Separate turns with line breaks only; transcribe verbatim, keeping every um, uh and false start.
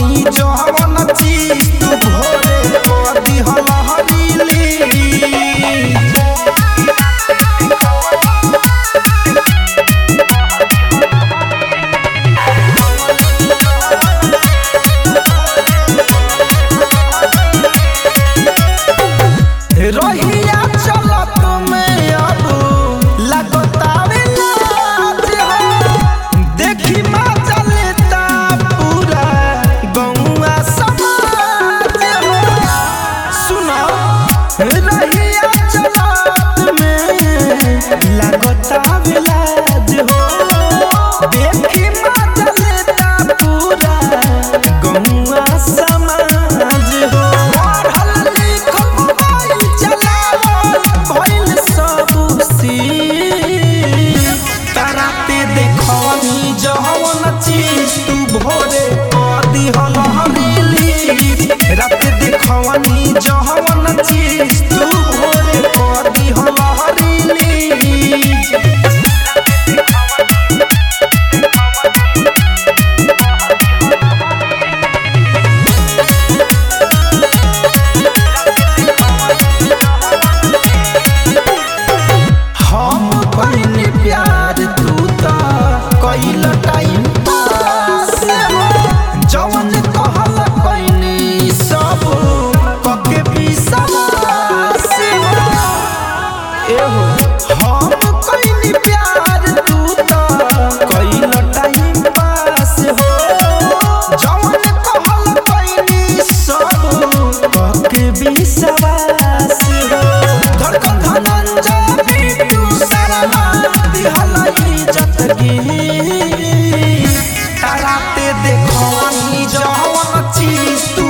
देखवनी जवन चीज तू भोरे कर दिहल हरीली। रहिया चलत में अब लगतावे लाज हो, देखी माँ चलता पूरा गौआ समाज हो। सुनो रहिया चलत में लगतावे लाज हो, देखी माँ चलता पूरा गौआ समाज हो। देखवनी जवन चीज तू भोरे कर दिहल हरीली। रात देखवनी जवन चीज तू भोरे कर दिहल हरीली। हम कहनी प्यार तू ता कइल टाइम पास हो, जवन कहल कहनी सब कके विश्वास हो। एहो हम कहनी प्यार तू ता कइल टाइम पास हो, जवन कहल कहनी सब कके विश्वास हो। धड़कन धनंजय बिट्टू शर्मा दिहल इज्जत गी। ताराते देखवनी जवन चीज तू